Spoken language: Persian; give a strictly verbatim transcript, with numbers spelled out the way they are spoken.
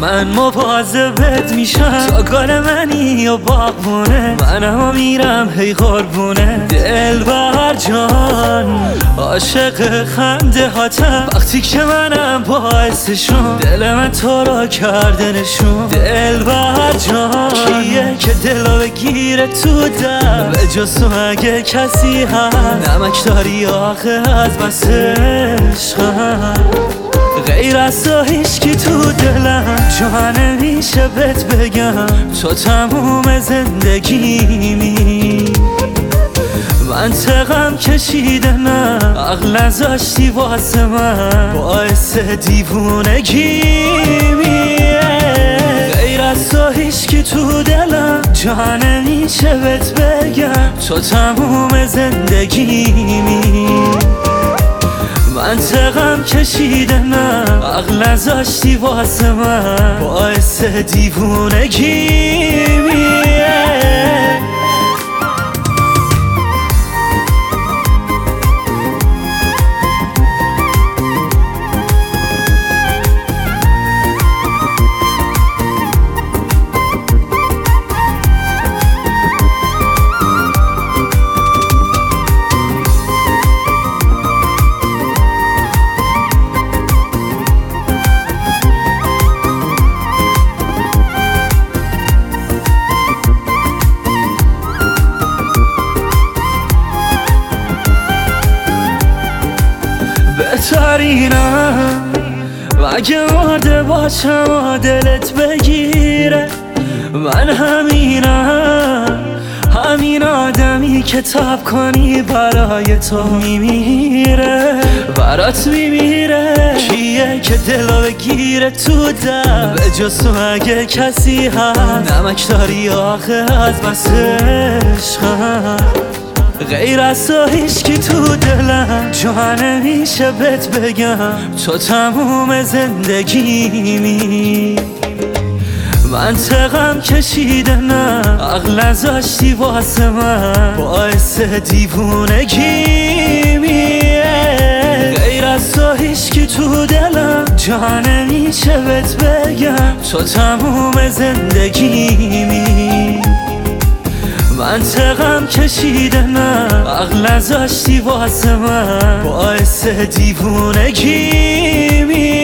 من مواظبت میشم تا گل منی یا باغبونه، منم میرم هی قربونه دلبر جان، عاشق خنده هاتم وقتی که منم باعثشون، دل من تو را کرده نشون. دلبر جان کیه که دلو بگیره تو دم، به جز تو اگه کسی هست نمک داری آخه از بس عشقم، غیر از تو هیچکی تو دلم جا نمیشه بهت بگم، تو تموم زندگیمی. منطقم کشیده نه عقل نذاشتی واسه من، باعث دیوونگیمیه. غیر از تو هیچکی تو دلم جا نمیشه بهت بگم، تو تموم زندگیمی. منطقم کشیده نه عقل نذاشتی واسه من، باعث دیوونگیمیه. بهترینم اگه مرده باشم و دلت بگیره، من همینم، همین آدمی که تب کنی برای تو میمیره، برات میمیره. کیه که دلو بگیره تو دم، به جز تو اگه کسی هست نمک داری آخه از بس عشقم، غیر از تو هیچکی تو دلم جا نمیشه بهت بگم، تو تموم زندگیمی. منطقم کشیده نه عقل نذاشتی واسه من، باعث دیوونگیمیه. غیر از تو هیچکی تو دلم جا نمیشه بهت بگم، تو تموم زندگیمی. منطقم کشیده نه عقل نذاشتی واسه من، باعث دیوونگیمی.